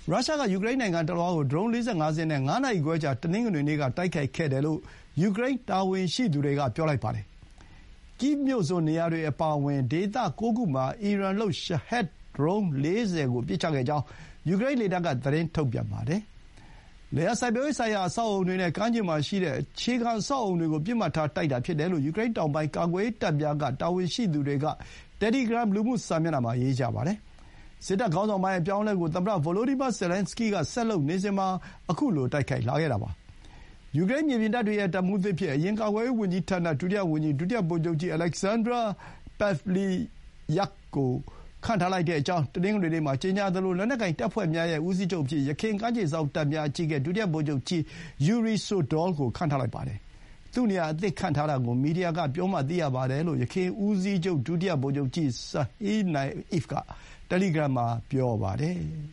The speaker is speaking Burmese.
ရုရှားကယူကရိန်းနိုင်ငံတလွှားကိုဒရုန်း45စင်းနဲ့9နာရီခွဲကြာတနင်္ဂနွေနေ့ကတိုက်ခိုက်ခဲ့တယ်လို့ယူကရိန်းတာဝန်ရှိသူတွေကပြောလိုက်ပါတယ်။ ကိဗ်မြို့စွန်နေရာတွေအပါအဝင်ဒေသ9ခုမှာအီရန်လုပ် Shahed ဒရုန်း 40 ကိုပစ်ချခဲ့ကြောင်းယူကရိန်းလေတပ်ကသတင်းထုတ်ပြန်ပါတယ်။ လယ်ယာစိုက်ပျိုးရေးဆိုင်ရာအဆောက်အအုံတွေနဲ့ကမ်းခြေမှာရှိတဲ့အခြေခံအဆောက်အအုံတွေကိုပစ်မှတ်ထားတိုက်တာဖြစ်တယ်လို့ယူကရိန်းတောင်ပိုင်းကာကွယ်ရေးတပ်များကတာဝန်ရှိသူတွေက Telegram လူမှုစာမျက်နှာမှာရေးကြပါတယ်။ စစ်တပ်ခေါင်းဆောင်ပိုင်းအပြောင်းအလဲကိုသမ္မတ Volodymyr Zelenskyy ကဆက်လုပ်နေစဉ်မှာခုလိုတိုက်ခိုက်လာခဲ့တာပါ။ ယူကရိန်းမြေပြင်တပ်တွေရဲ့တပ်မှူးသစ်အဖြစ် အရင်ကာကွယ်ရေးဝန်ကြီးဌာန ဒုတိယဝန်ကြီး ဒုတိယဗိုလ်ချုပ်ကြီး Oleksandr Pavlyak ကိုခန့်ထားလိုက်ကြောင်းတနင်္ဂနွေနေ့မှာကြေညာသလို လက်နက်ကိုင်တပ်ဖွဲ့များရဲ့ဦးစီးချုပ်အဖြစ် ယခင်ကမ်းခြေစောင့်တပ်များအကြီးအကဲ ဒုတိယဗိုလ်ချုပ်ကြီး Yuri Soldal ကိုခန့်ထားလိုက်ပါတယ်။ သူ့နေရာအသစ်ခန့်ထားတာကို မီဒီယာကပြောမှသိရပါတယ်လို့ ယခင်ဦးစီးချုပ် ဒုတိယဗိုလ်ချုပ်ကြီး Serhiy Naiv က တယ်လီဂရမ်မှာပြောပါတယ်။